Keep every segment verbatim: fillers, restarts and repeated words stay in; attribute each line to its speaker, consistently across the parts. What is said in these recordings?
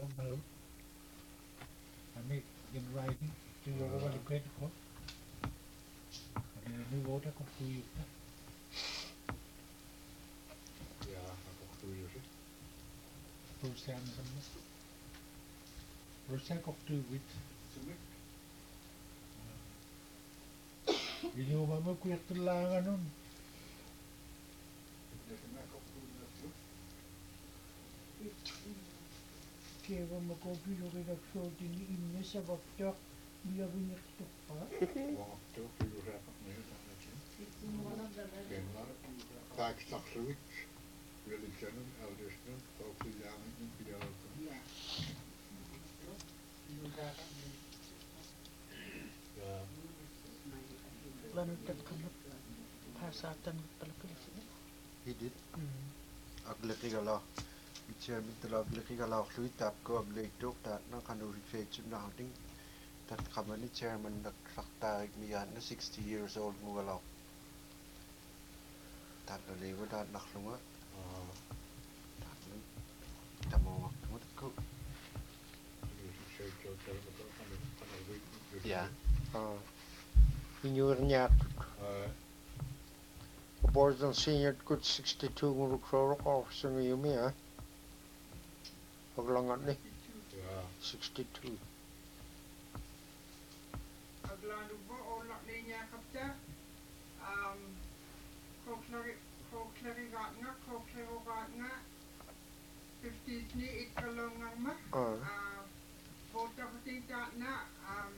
Speaker 1: no. I make in writing to your over the credit card. And nu wordt ik op goede.
Speaker 2: Ja, op goede zit.
Speaker 1: Roostaan is hem. Roostaan op two wit. Je know wat me kwijt te lagen doen. Keva me kopi lo ke dak so tin inne sa bakta dia binyak to pa.
Speaker 2: Wow, toch je rap nee dan het. Geen maar. Vaak straks zoiets. Wil ik zeggen, ouders doen, ook die dames niet bij jou. Ja. Ja.
Speaker 1: Lan tat kanap pasatan palapil.
Speaker 3: He did. Aglikigala. Chairman tala aglikigala lui tap ko agliktok ta na kanu reflection na houting. That company chairman dak sakta miyan na sixty years old mugalaw. That na lewa dat naklunga. That na tamo mo ko. Yeah.
Speaker 4: Ah. Inurnya.
Speaker 2: Uh.
Speaker 4: Board and senior good sixty-two nguruk roro officer ni yumi ah. Aglangan ni.
Speaker 2: Yeah.
Speaker 4: sixty-two.
Speaker 5: Aglan ubo olak niya kapta. Um, koklari koklari gatnga koklari gatnga. fifties ni ikalongang ma.
Speaker 4: Ah.
Speaker 5: Bota kuting na um.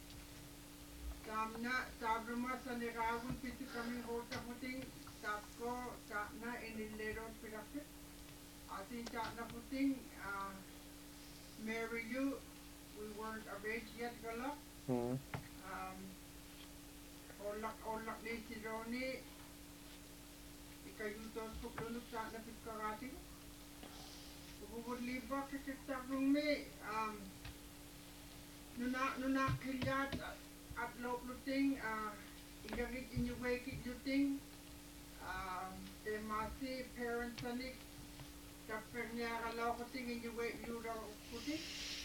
Speaker 5: Tamna tabruma sa nirawun pitu kami bota kuting tapko na inilero pinakit. Ating na kuting uh, marry you. We weren't arranged yet gala.
Speaker 4: Hmm.
Speaker 5: Um, olak olak ni si Ronnie. Ikayutos ko lunok sa na pitkarati. Ububudliba kikitarong mi. Um, nuna nuna kilyat at loob luting. Uh, ingagit inyuwekit luting. Um, de masi parents anik. Kapag niya kalaw kuting inyuwek yura kuting.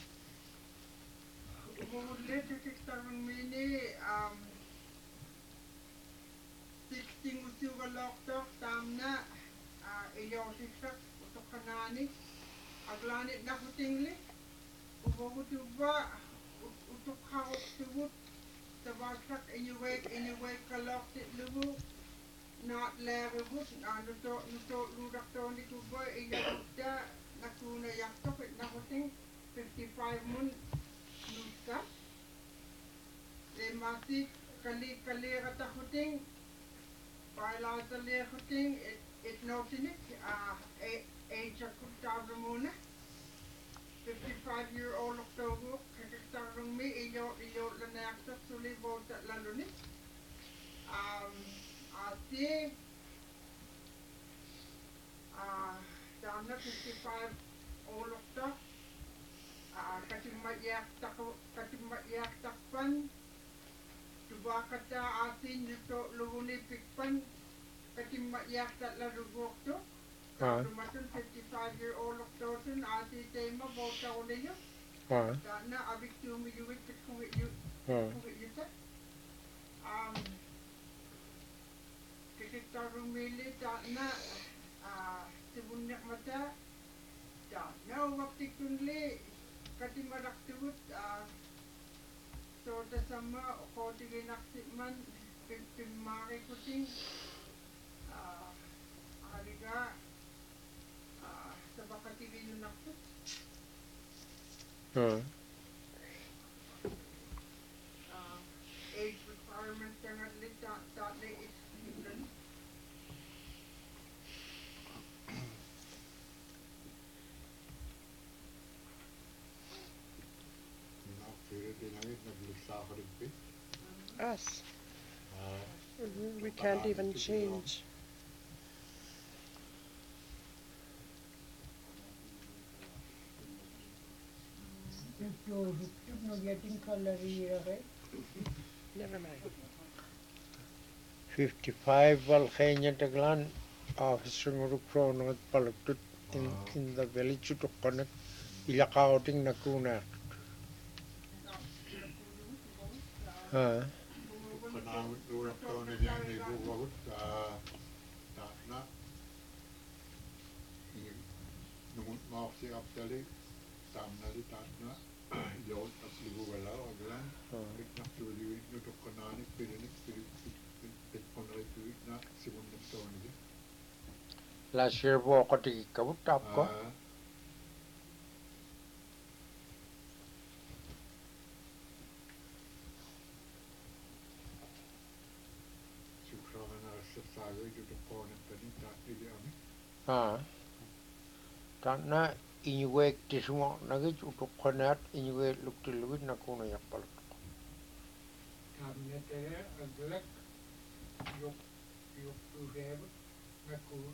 Speaker 5: Ububudlit kikitarong mi ni. Um, sixteen usiw kaloktok tamna. Uh, iyo sisak utok kanani. Aglanit na kutingli. Ububutuba. Utok hawak tubut. Tabagsak inyuwek inyuwek kaloktit lubu. Not leribut. Nuto nuto ludak to ni kuboy. Iyakukta. Nakuna yaktok it na kuting. fifty-five mun. Nuska. De masi kali kali kata kuting. Paila sa liya kuting. It, it notinik. Uh, age akut tabrumuna. fifty-five year old October. Kakaktarong mi. Iyo iyo lanakta suli bota lalunik. Um, asi. Uh, dana fifty-five old October. Uh, katimat yak tak katimat yak takpan. Tuba kata asin yuto luhuni pikpan. Katimat yak tak lalu bokto.
Speaker 4: Ah.
Speaker 5: Tumatun fifty-five year old October asi tema bota uliyo.
Speaker 4: Ah.
Speaker 5: Dana abik tumi yuwit kuwit yu kuwit yuta. Um, kikitarong mili dana uh, sibunyak mata. Dana wakti kunli. Katimadak tuwit uh, so tasama ko tiginak man pimari kuting uh, aliga uh, sabakatigi yun nakto.
Speaker 4: Ah.
Speaker 5: Uh, age requirement tangat lit dot dot na is yun.
Speaker 6: Us. Mm-hmm. We can't even change.
Speaker 1: You're not getting color here, right?
Speaker 6: Never mind.
Speaker 4: fifty-five wal kenya taglan officer nguruk roro palakut in in the village to connect ilakauting na kuna. Ha.
Speaker 2: Kanawit lurat ko na diyan ni buwawut ta na nungut maaf si aptali tamnali ta na yot at libu wala aglan ik nak tuli nutuk kanani pilinik pilit pit konrai tuit na sibun nito ni
Speaker 4: Last year po ako tikikabot tap ko. Ha. Tanna inyuwek tismo nagit utuk kanat inyuwek luk tiluwit na kuna yakpal.
Speaker 7: Tamne tere aglak yok yok tuheb nakur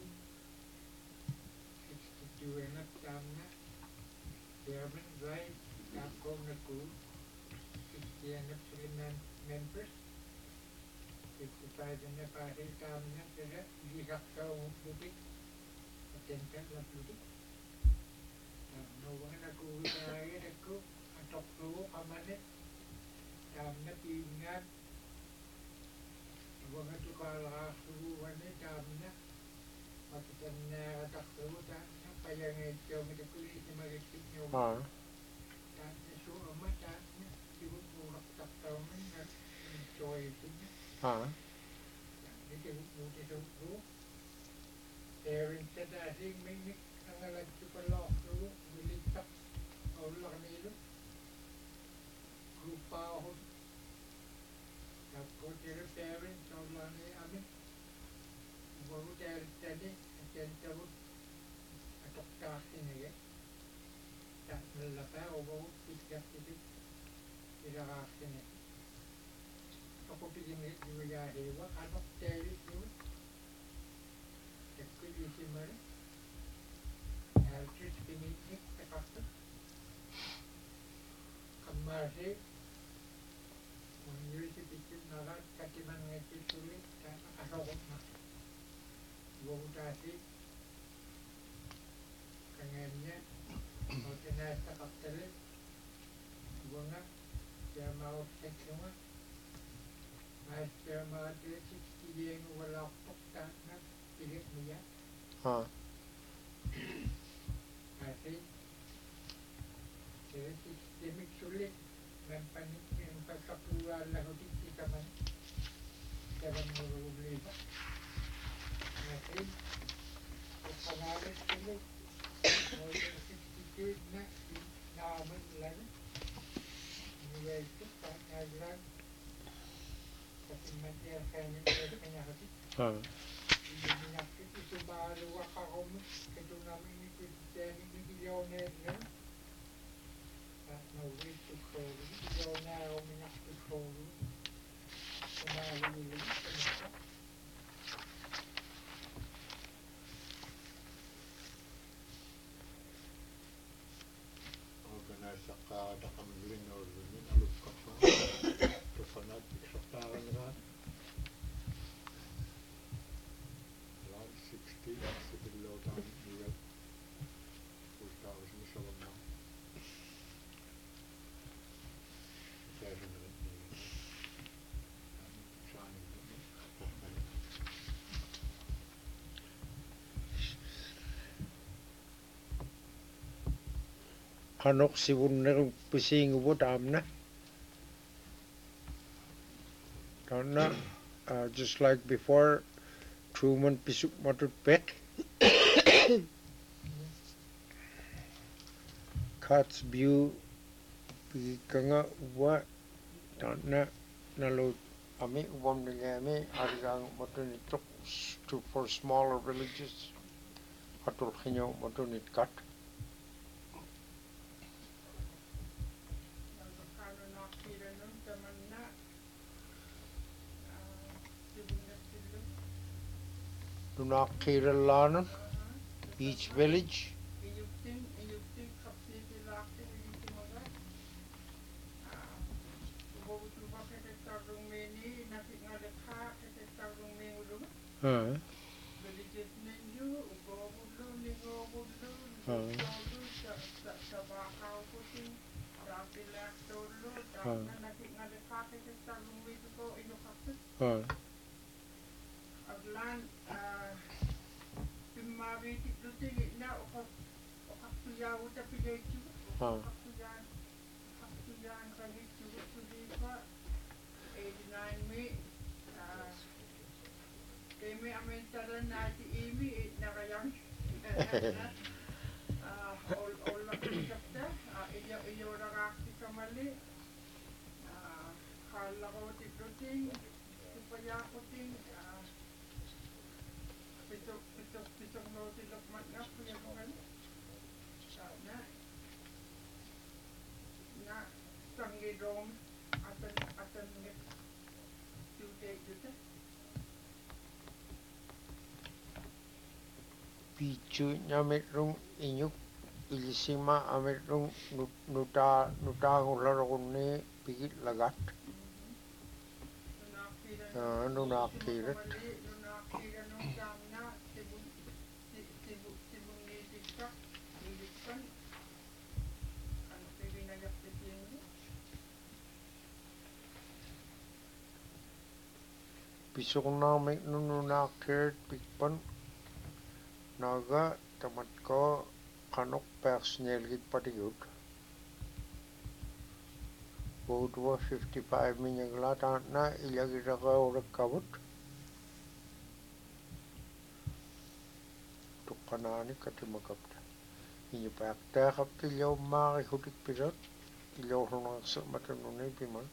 Speaker 7: sixty-two enak tamna German right tapko nakur sixty enak Suleiman members fifty-five enak pahil tamna tere lihak kau lutik attenkan lap lutik tamna wang nakur kaya nakur atok tu amanet tamna pingat wanga tu kala su wane tamna makitanna ataktu tamna payange jomi de kuli ni magikit nyo
Speaker 4: Ha.
Speaker 7: tamna su ama tamna tibut murak taktaw man na enjoy tinya
Speaker 4: Ha.
Speaker 7: tamna tibut muti su Erin said I think me nangalag tu kalok tu bilitak awlak nilo grupa ho Tapos tira parents awlak ni amin baru tira tadi akan tabut atok takin ya tak melapa obo tiga titik tidak akan aku pikir ni juga ya hewa atok tiri tu aku di sini harus kini ni tak kamar sih University pikir nalar katiman ngaji sulit dan asal nak bukutasi kangennya organisasi kapitalis bunga dia mau sekuma mas dia mau dia sixty yang walak tak nak pilih dia
Speaker 4: Ha.
Speaker 7: masih jadi sistemik sulit Mempanik yang pasapura lahutik kita man dalam merubah masih pengaruh ini oleh sedikit nak namun lagi nilai itu tak agak tapi mati akhirnya ada penyakit
Speaker 4: Ha.
Speaker 7: penyakit itu baru wakarom itu namanya itu jadi milioner ya no way to call it. You're now enough to call it. So now we will
Speaker 2: Organize ka da kamling or min aluk ka so to fanat iksaparan nga one sixty sibil tan niya ustawas ni sawana
Speaker 4: Kanok sibun na pising ubo tamna. Tamna, uh, just like before, Truman pisuk matut pek. Cat's view kanga wa tamna nalo ami ubam ningami arigang matun itok to for smaller villages. Atul kinyo matun it cut. Do not Kerala, each village. Huh. Huh.
Speaker 5: apilaktulu
Speaker 4: Ah.
Speaker 5: tapna nasi ngalekake sa lungwi ko inukapit
Speaker 4: Ah.
Speaker 5: aglan pimari tikluting na okap okapyawu tapi lechu
Speaker 4: Ah.
Speaker 5: okapyan okapyan kali chu chulipa eighty-nine mi kemi amentaran nati imi nakayang ah all all lakita iyo iyo rakakti kamali ah kala ko tikluting supaya ko ting pitok pitok pitok no tilok matnap punya kan na na tangi dom atan atan nge tute tute
Speaker 4: Pichu nyamit rung inyuk ilisima amit rung nuta nuta ngularunni pigit lagat. Ah, nunakira.
Speaker 5: nunakira nung samna tibun tibun tibun ni tiktak ilikpan kan pibinayak titingi
Speaker 4: Pisok namit nunakir pikpan naga tamat ko kanok personal git patiyut. Boat was fifty-five minyagla na ilagira ka urak kabut. Tukanani katimakapta. Inyo pakta kapti ilaw makihutik pirot. Ilaw hunang sa matanunay piman.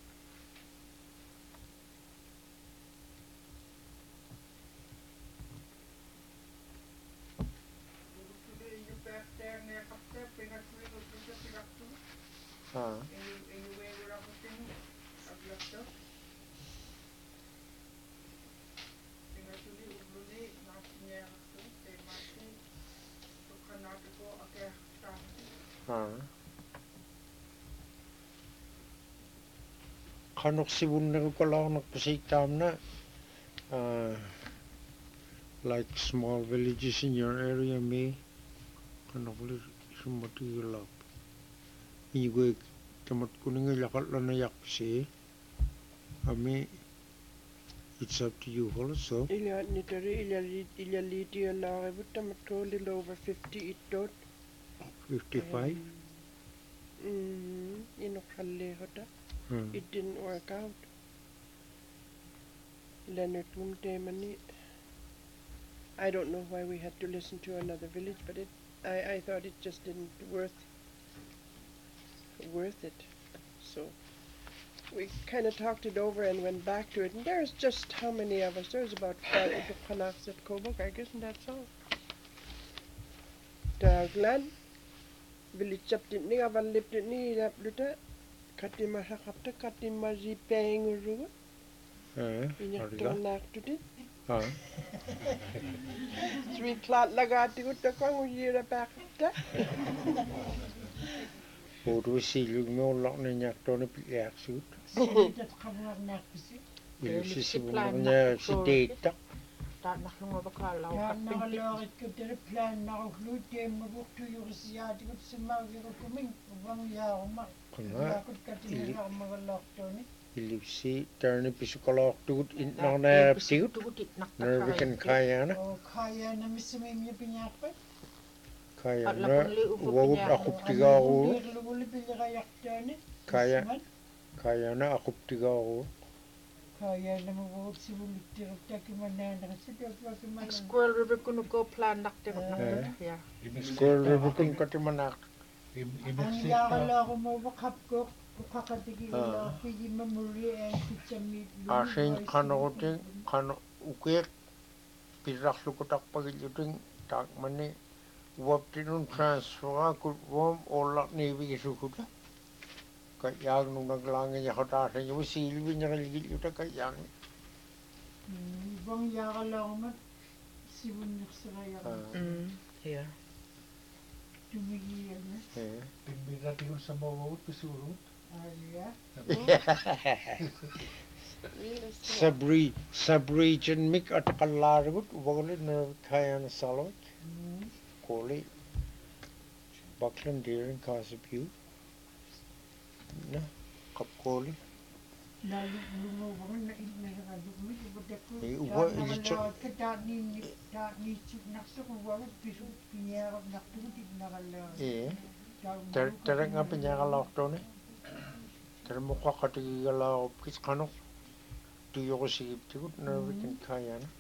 Speaker 5: inyo perte ne kapte pinatwi ko sa pinaktu
Speaker 4: Ah.
Speaker 5: inyo inyo wala ko ting aglakto pinatwi ubluni naknya ko te mati tukanat ko ake ta
Speaker 4: Ah. Kanok sibun na ko lang nagpasitam na. Uh, like small villages in your area may kanok li sumati lap. Igo tamat kuning lakat la na yakpsi. Ami it's up to you also.
Speaker 6: Ilya nitari ilya ilya liti ala but tamatko little over fifty itot.
Speaker 4: fifty-five.
Speaker 6: Mm, inokhalle hota.
Speaker 4: Hmm.
Speaker 6: It didn't work out. Leonard Mumtemani. I don't know why we had to listen to another village, but it I, I thought it just didn't worth worth it. So we kind of talked it over and went back to it. And there's just how many of us? There's about five Kanaks at Kobuk, I guess, and that's all. Daglan village up didn't have a lip didn't need up to Katima Hakapta Katima Zipanguru.
Speaker 4: Eh,
Speaker 6: In your
Speaker 4: arila.
Speaker 6: knock to it.
Speaker 4: Ah.
Speaker 6: Sweet clot lagati with the Kongo year back.
Speaker 4: Bodo silug no lock na nyak to na piyak suit.
Speaker 1: Sinitat kabuak nakpisi.
Speaker 4: Ilu si
Speaker 8: si
Speaker 4: sibun
Speaker 8: plan
Speaker 4: niya
Speaker 8: na
Speaker 4: si
Speaker 8: ko-
Speaker 4: data.
Speaker 8: Ta nahlunga bakalaw
Speaker 1: Ja
Speaker 8: kapinti.
Speaker 1: nakalakit ko tere plan nakakluti mabuktu yung siyati ko simagi ko kuming ubang yaw ma.
Speaker 4: Kanga
Speaker 1: Yakot katingin ako magalakto ni.
Speaker 4: ilu si turni pisukalok tut in na na tiut.
Speaker 8: nak
Speaker 4: Nervikan kaya na.
Speaker 1: O kaya na misimay niya pinyapat.
Speaker 4: Kaya
Speaker 8: At
Speaker 4: na
Speaker 8: lapunli upo
Speaker 4: wawut
Speaker 8: pinya.
Speaker 4: akup tiga ako.
Speaker 1: Luli pili kayakto ni.
Speaker 4: Kaya kaya na akup tiga ako.
Speaker 1: Kaya na mabukot si bulit tirok taki mananda kasi tirok taki mananda.
Speaker 8: Squirrel river kuno ko plan nak te
Speaker 4: Eh.
Speaker 8: ya.
Speaker 4: Squirrel river kun katimanak.
Speaker 1: Ang yakala ko mabakap ko kukakatigi
Speaker 4: Ah.
Speaker 1: ila pigi mamuri and pichamit.
Speaker 4: Asin kano ting kano ukir pirak lukutak pagiluting tak mani wap tinun transfer kut wam olak nevi sukuta. Kaya nung naglangin niya katasan niya silbi niya kaligil yuta kaya
Speaker 1: Ibang yakala ko mat sibunyak sa kaya ko.
Speaker 8: Mm. Yeah.
Speaker 1: Tumigil na.
Speaker 4: eh.
Speaker 2: Pimbirati ko sa mawawut pisurut.
Speaker 1: Arya.
Speaker 4: Sabri Sabregion mik at kalaragut wagli na kaya na salot koli baklan deer in Kasapu Na, kapkoli.
Speaker 1: Na lungo bang na in na ka lumi ko de ko.
Speaker 4: Eh,
Speaker 1: Da
Speaker 4: uwa,
Speaker 1: na
Speaker 4: ili chok.
Speaker 1: la ka da ni ni da ni chu nak so ko wa bisu pinya nak tu ti na ka la.
Speaker 4: Eh,
Speaker 1: Da
Speaker 4: ter ter nga pinyakalaw to ne. Ter mo kwa katigalaw kis kano. Tuyo ko sigip tigut na wikin kaya na.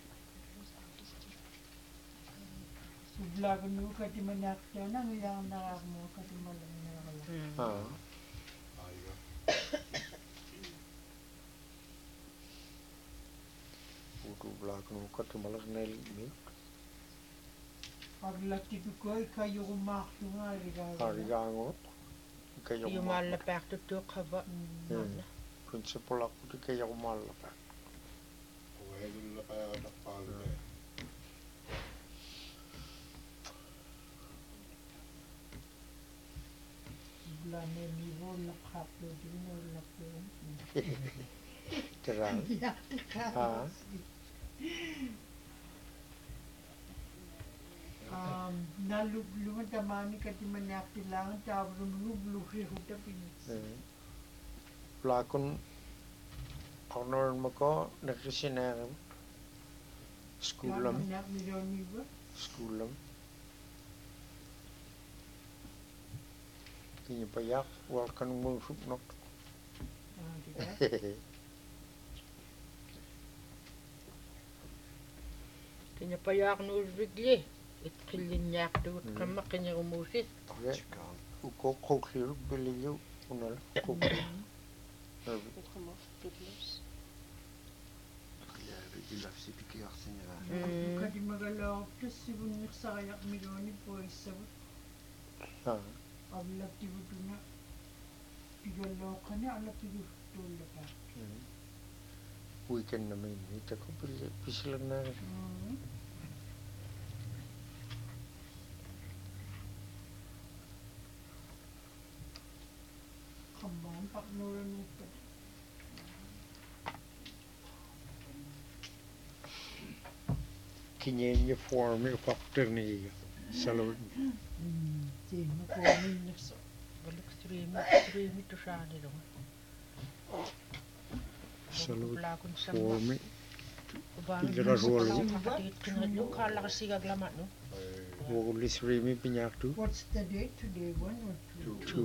Speaker 1: Subla ko nu ka ti manak ta na yang na mo ka ti malang na ka la.
Speaker 4: Ah,
Speaker 2: Aika.
Speaker 4: utu blak no katimalak nel mi.
Speaker 1: Agla ti tu ko ka yo mak tu nga ri ka.
Speaker 4: Arigango. Kayo
Speaker 8: Yung
Speaker 4: mal.
Speaker 8: malapek to to kaba.
Speaker 4: Hmm. Principal ako di kayo malapa.
Speaker 2: Uwedilla kaya nakpaalle.
Speaker 1: Subla ne mi vo la khap lo di no la ko.
Speaker 4: Terang.
Speaker 1: Ya ka.
Speaker 4: Ah.
Speaker 1: Um, na lu lu ta mani ka ti manak ti lang ta lu lu lu ri hu ta pin.
Speaker 4: Hmm. Blakon honor mo ko nagsisinang school lam,
Speaker 1: Manak mi do ni ba?
Speaker 4: school lam. Kini payak wal kan mo sup nok.
Speaker 1: Ah, di ba?
Speaker 8: Kanya payak no bigli. It kilin yak to
Speaker 4: Mm.
Speaker 8: kama kanya umusit.
Speaker 4: Ya, uko ko clear bililyo unal ko. Nervi.
Speaker 3: Ya, ilaf si pikir sinya.
Speaker 1: Ka di magalaw ta si bun ni sa kaya mi do ni po isa.
Speaker 4: Ah,
Speaker 1: Abla ti bu tu na. Pigalaw ka na ala pigu tu la ka.
Speaker 4: hmm. Weekend namin ito ko pili pisilan na.
Speaker 1: Hmm. Kambang pak nuran ni pa.
Speaker 4: Kinyen niya form yung factor ni Salud.
Speaker 1: Hmm. Ti mo ko ni na sa.
Speaker 8: Balik stream, stream ito siya nito.
Speaker 4: Salud
Speaker 8: Blakon sa
Speaker 4: form.
Speaker 8: Bago
Speaker 4: Pigara
Speaker 8: sa
Speaker 4: roll.
Speaker 8: palaw kakatit kanya yung kala kasi gaglamat no.
Speaker 4: Wogulis rimi pinyak tu.
Speaker 1: What's the date today? One or two?
Speaker 4: Two.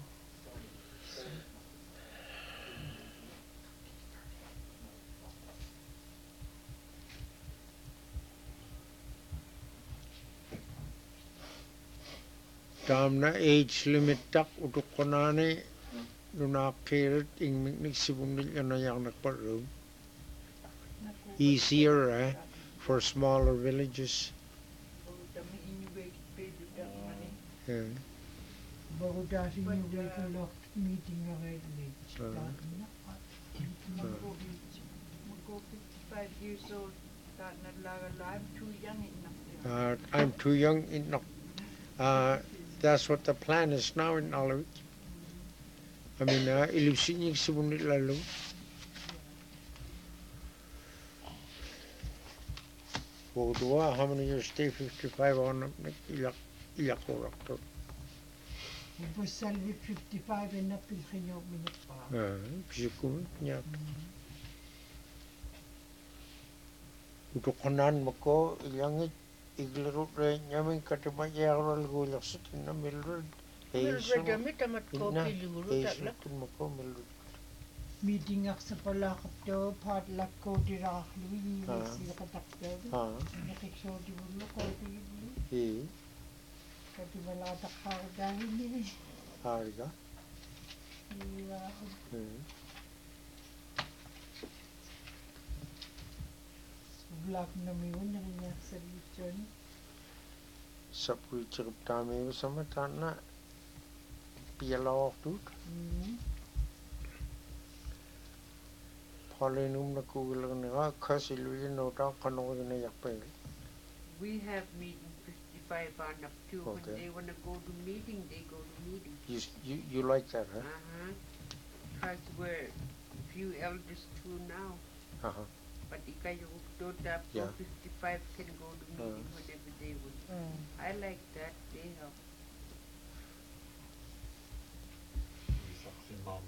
Speaker 4: Tam na age limit tak utuk ko na ni nuna kirit ing miknik sibong nila na yang nakparum. Easier eh, for smaller villages. Yeah.
Speaker 1: Bago dati yung way ko lock meeting na red late.
Speaker 4: Ah.
Speaker 5: Mag-go fifty-five years old. That naglalala. I'm too young enough.
Speaker 4: Uh, I'm too young enough. Uh, that's what the plan is now in Alavik. I mean, uh, ilusin yung sibong nila lalo. Wodua, how many years stay fifty-five on ilak ilak orak to.
Speaker 1: Ibo salvi fifty-five and napil kanyo minute pa.
Speaker 4: Ah, pisikum niya. Utuk kanan mo ko ilangit iglaro re nyamin katimaya ral gulak sa tina Mildred.
Speaker 8: Mildred kami tamat ko
Speaker 4: Ina,
Speaker 8: piliguro
Speaker 4: Hazel
Speaker 8: takla.
Speaker 4: kun mo ko Mildred.
Speaker 1: Meeting ak sa palakap daw, padlak ko dirak lui,
Speaker 4: Ah.
Speaker 1: sila katak daw.
Speaker 4: Ah,
Speaker 1: Nakikso di mo ko di mo.
Speaker 4: eh,
Speaker 1: Kati malatak ako dahil nila.
Speaker 4: harga.
Speaker 1: Iya.
Speaker 4: Hmm.
Speaker 1: Black na mi yun, nangyay sa lechon.
Speaker 4: Sa puicirip tami sama tanah piala waktu
Speaker 1: Mm.
Speaker 4: palinum na kugilang nga kasi luyin no ta kanong na yakpe.
Speaker 9: We have meeting fifty-five on up too. When
Speaker 4: Okay.
Speaker 9: they wanna go to meeting, they go to meeting.
Speaker 4: You, you you like that, huh?
Speaker 9: Uh-huh. Cause we're few elders too now.
Speaker 4: Uh-huh.
Speaker 9: But the guy who don't have
Speaker 4: Yeah.
Speaker 9: fifty-five can go to meeting
Speaker 4: Uh.
Speaker 9: whenever they want. I like that. They help.
Speaker 2: Isaksi maa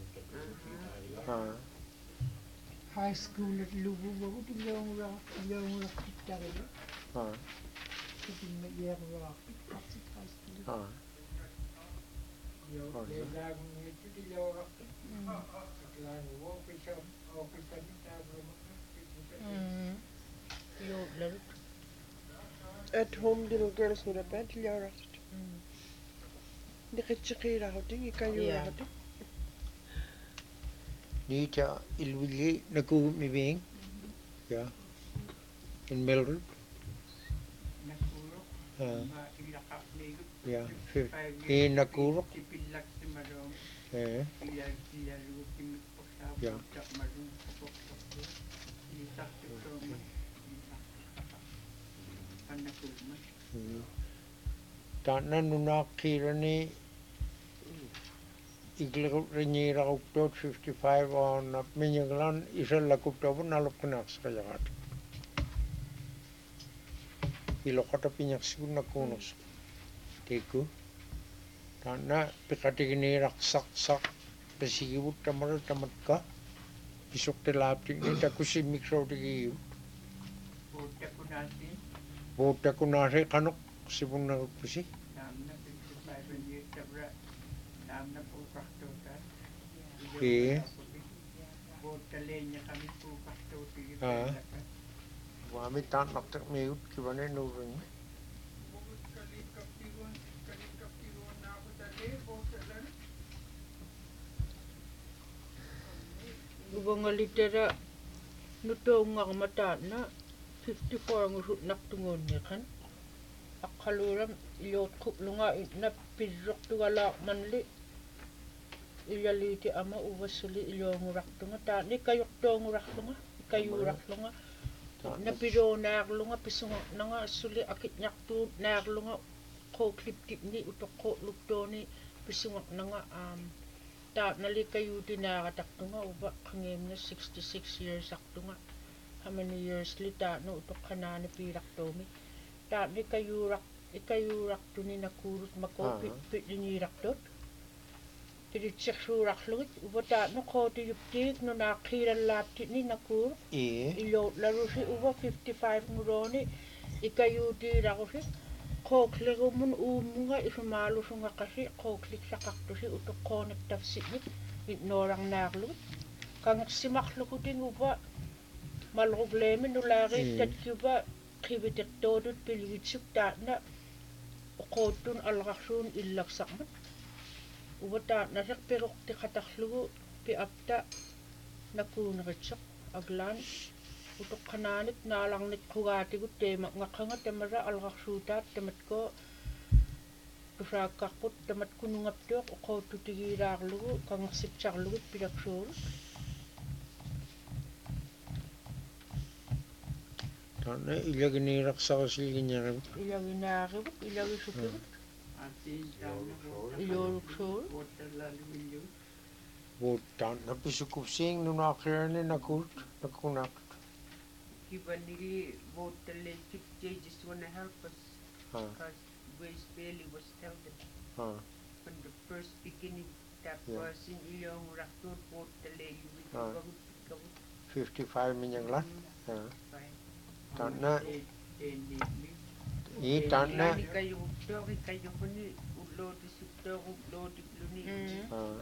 Speaker 4: Ah.
Speaker 1: High school at Lubu, what do you young rock, young rock, Tarilla?
Speaker 4: Ah.
Speaker 1: Sitting with young rock, what's it high school?
Speaker 4: Ah.
Speaker 7: Yo
Speaker 4: Rồi.
Speaker 7: để ra con nghe chút đi vô đó. Là vô cái sông, ô cái sông ta vừa mất.
Speaker 8: Yo lel.
Speaker 6: At home little girls nula pa tilyawrak. Nikitsikira hoting ikayura hoting.
Speaker 4: Nita ilwili naku mi being. Yeah. In Melbourne.
Speaker 7: Nakuro.
Speaker 4: Ah.
Speaker 7: Ma ilakap ligot.
Speaker 4: Yeah. In Nakuru.
Speaker 7: Tipilak si Marong.
Speaker 4: Eh.
Speaker 7: Ila ila lugot timik po sa
Speaker 4: Yeah.
Speaker 7: tak Marong po po. Ilisak ito mo. Panakulma.
Speaker 4: Tana nuna kirani iglegut renyira uktot fifty-five on minyaglan isal lakuptobo nalop kunaks kayagat. Ilokata pinyak sigur na kunos. Teku. Tana pikatigini raksak sak pesigibut tamar tamat ka. Isok telaptik ni takusi mikro tigi.
Speaker 7: Bota ko natin.
Speaker 4: Bota kunase kanok sibung na pusi.
Speaker 7: Namna fifty-five years tabra. Namna po kakto ta.
Speaker 4: Okay.
Speaker 7: Bota lenya kami po kakto tigi.
Speaker 4: Ah. Wami tan naktak meut kibane nurun.
Speaker 8: Gubanga litera nuto ngang mata na fifty-four ang usut naktungon niya kan. Akaluram iyot kuplunga na pidrok tuwala manli. Iyaliti ama uwasuli iyong raktunga ta ni kayok tong raktunga kayu raktunga. Na piro naglunga pisunga nanga suli akit nyaktu naglunga ko klip tip ni utok ko lukto ni pisunga nanga um ta nali kayu tinakataktunga uba kangem na sixty-six years aktunga. How many years lita no utok kanani pirak tomi. Ta ni kayu rak ikayu rak tu ni nakurut mako pit pit ni rak dot. Tiri tseksu rak luit uba ta no ko ti yuptik no nakira lapti ni nakur.
Speaker 4: Eh.
Speaker 8: Ilo lalu si uba fifty-five nguroni ikayu ti rakusi. Koklik umun umunga isumalu sunga kasi koklik sa kaktusi utok konek tafsik ni ignorang naklut. Kang simaklu ko din uba malukog lemin nulari tat kiba kibitik todot piligitsuk ta na ukotun alakaksun illaksak man. Uba ta nasak perok ti kataklu pi apta nakunakitsak aglan. Utok kananit nalang nit kugati ko tema ngakanga temara alakaksutat temat ko kusakakput temat ko nungaptok uko tutigiraklu kang sipsaklu pidaksur.
Speaker 4: Tana ilagi ni raksa sili niya.
Speaker 8: Ilagi nakibut, ilagi supibut.
Speaker 7: Atin tawna po.
Speaker 8: Iloluksur.
Speaker 7: Bota lalu ilyo.
Speaker 4: Butan na pisukup sing nuna kirani nakult nakunak.
Speaker 9: Kibanili vote the legit, they just want to help us
Speaker 4: Ah.
Speaker 9: because Grace Bailey was telling
Speaker 4: Ah.
Speaker 9: from the first beginning that
Speaker 4: Yeah.
Speaker 9: person yung raktur vote the lady with the
Speaker 4: Ah.
Speaker 9: vote.
Speaker 4: fifty-five minyaglan. Ah.
Speaker 9: Fine.
Speaker 4: Tana
Speaker 7: Teni
Speaker 4: i tana.
Speaker 9: Lani kayo ukto, kayo kuni ulo di sukto, ulo di pluni.
Speaker 4: Ah.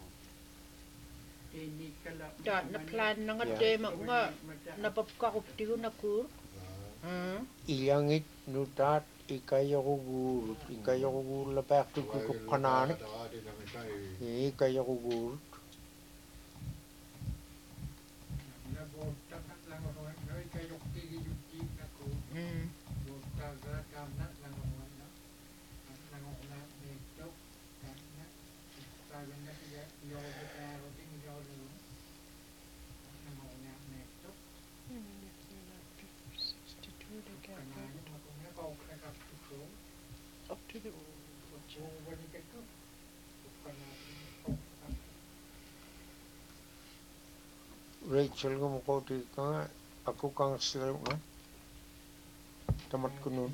Speaker 7: teni kala.
Speaker 8: Ta na plan na nga tema nga napapkakup ti ko nakur. Hmm.
Speaker 4: Iyangit nutat ikayo kugur ikayo kugur lapak tu kukuk kanani. Ikayo kugur.
Speaker 7: Na bota kat lang ako ay kayo tigi yuti na ko.
Speaker 8: Hmm.
Speaker 7: Bota ga kamna lang ako na. Lang ako na dito. Na sabi na siya yo pero ting yo lo. Lang ako na dito.
Speaker 6: sixty-two they got
Speaker 7: Kanani ako na ko ka ka ko.
Speaker 6: up to the
Speaker 7: Ko wani ka ko. Kanani ko.
Speaker 4: Rachel gumukoti ka nga. Ako kang sila nga. Tamat ko nun.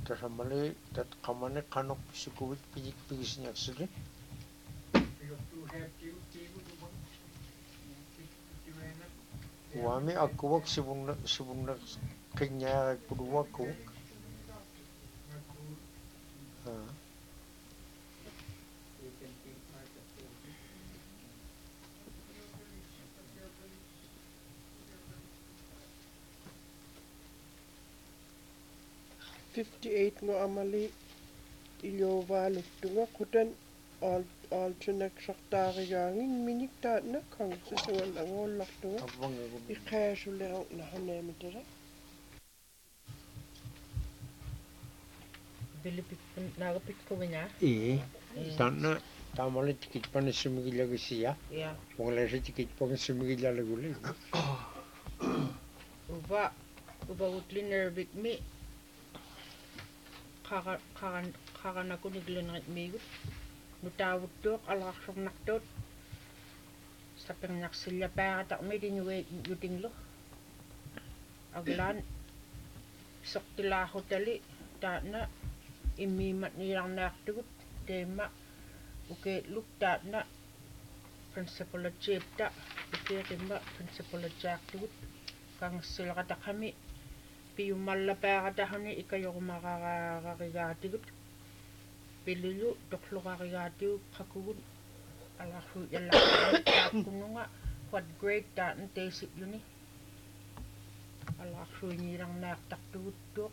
Speaker 4: tasamali tat kamane kanok sukuvit pijik pigisnya sili.
Speaker 7: Piyoktu hep tiu tiu tu bang. Tiwena.
Speaker 4: Wami akuwak sibungna sibungna kenya kuduwa kuwak. Ah.
Speaker 6: fifty-eight ngo amali ilyovalut tunga kutan al alternate saktarigangin minik ta na kang susuan angol lak tunga
Speaker 4: Abang aku.
Speaker 6: ikhasul le na hanemitera
Speaker 8: Bilipit nagapit ko niya.
Speaker 4: Eh, tanna tamali tikit pa ni sumigila siya.
Speaker 8: Yeah.
Speaker 4: Wala siya tikit pa ni sumigila laguli.
Speaker 8: Uba uba utli nervik mi. Kaka kaka kaka na ko niglan ng migut. Nutawut dok alaksak nakdot. Sa pangnak sila pa tak may dinuwe yuting lo. Aglan sok tila ko tali ta na imimat nilang nakdot tema uke luk ta na principal at chip ta uke tema principal at jack dot kang sila kata kami piyumalla pa kata kami ikayo kumakakakigati dot pililo doklo kakigati kakun alafu yala kuno nga what grade ta nte sit yun eh alafu nirang naktak dot dot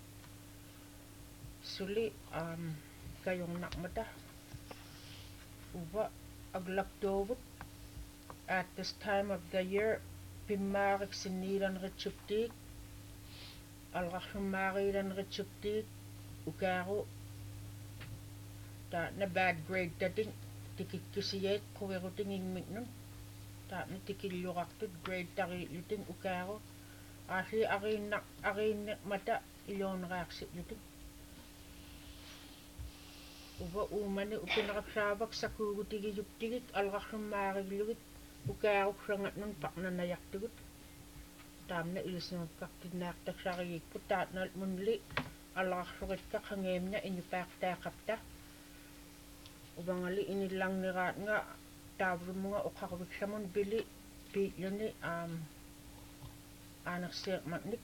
Speaker 8: suli um kayong nakmata uba aglakdobot at this time of the year pimarik siniran rechuptik alrakhamariran rechuptik ukaro ta na bad grade tating tikit kisiyet kuwero tinging nun ta na tikilyoraktut grade tari luting ukaro asi akin nak akin mata ilyon raksit luting uba umane upinakapsabak sa kugutigiyuptigit alrakhamariluit ukaro sangat nun pakna nayaktigut tam na ilis na kaktinaktak sa kayikput ta na munli alraksukit ka kangem niya inyupaktakapta uba ngali inilang nirat nga tabro mo nga ukakawik sa mon bili pilyo ni um, anak siyak magnik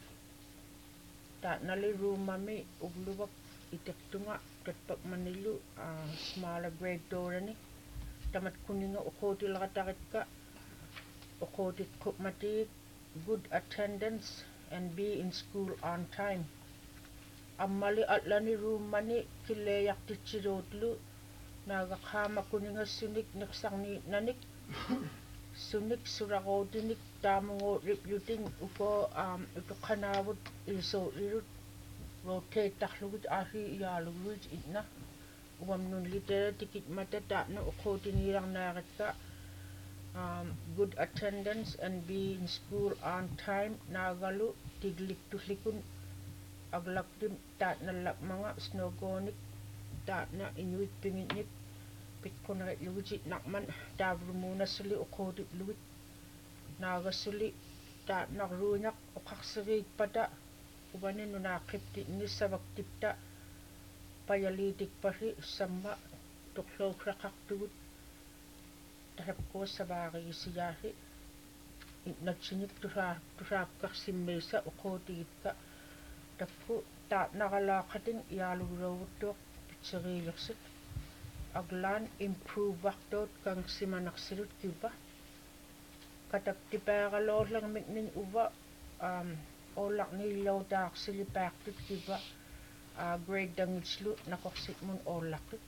Speaker 8: ta nali rumami ugluwak itikto nga tatpak manilu uh, smaller grade dora ni tamat kuninga ukoti lakatakit ka ukoti matik good attendance and be in school on time amali atlani rumani kileyak tichirotlu nagakama kuninga sunik niksang ni nanik sunik surakotinik tamongo ripluting upo um, ito kanawot iso irut rotate taklugit ahi iyalugit itna uwam nun litera tikit mata ta na ukoti nirang nakat ka um, good attendance and be in school on time nagalu tiglik tuhlikun aglakdim ta na lak mga snogonik ta na inuit pinginip pitkon na lugit nakman tabro muna suli ukoti lugit nagasuli ta nakrunak ukaksarit pada ubanin no nakipti ni sa waktipta payalitik pasi sama tuklaw krakaktugut tarap ko sa bagay siyahi nagsinip tusap tusap kaksimesa ukoti ka tapko ta nakalakating iyalurawutok pitsarilaksik aglan improve waktot kang simanaksilut kiba katak tipakalo lang mikning uba um, olak nilaw tak silipaktit kiba uh, grade dangitslu nakoksit mon olak it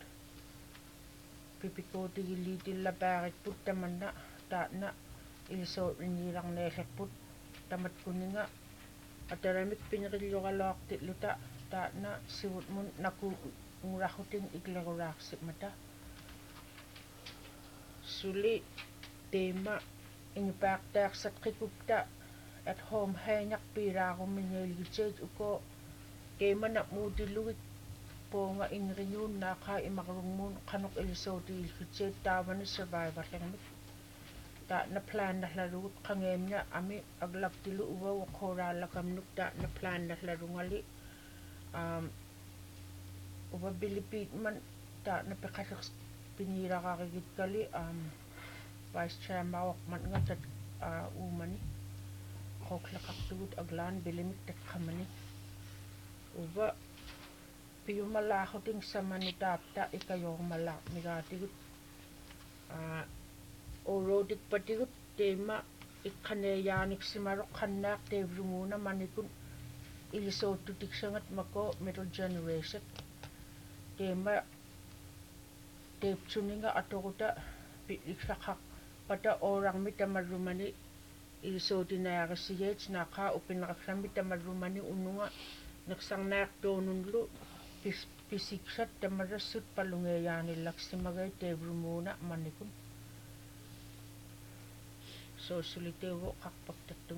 Speaker 8: pipiko tigilitil labakit put taman na ta na ilisot nilang nesek put tamat kuninga at taramik pinrilyo kalak titluta ta na siwot mon naku ngurakuting iglagoraksik mata suli tema inipaktak sa kikupta at home hanyak pira ko minyelgichet uko kema na mudiluit po nga inrinyun na ka imakrumon kanok ilisoti ilgichet tawa ni survivor lang ta na plan na larut kangem niya ami aglap tilu uwa wakora lakam nuk ta na plan na larungali um, uba bilipit man ta na pekhatak pinira kakigit kali um vice chair mawak man nga tat uh, umani koklakak tugut aglan bilimik tat kamani uba piyo malako ting sa manitapta ikayo malak migatigut uh, orodik patigut tema ikkane yanik simarok kannak tevrumuna manikun ilisotutik sangat mako middle generation tema tepchuninga atokuta ikshakak pada orang mitamarumani ilisotinayakasiyets naka upinakasang mitamarumani ununga naksang nayak donunlu pis pisiksat tamarasut palungayani laksimagay tevrumuna manikun so sulitewo kakpagtatung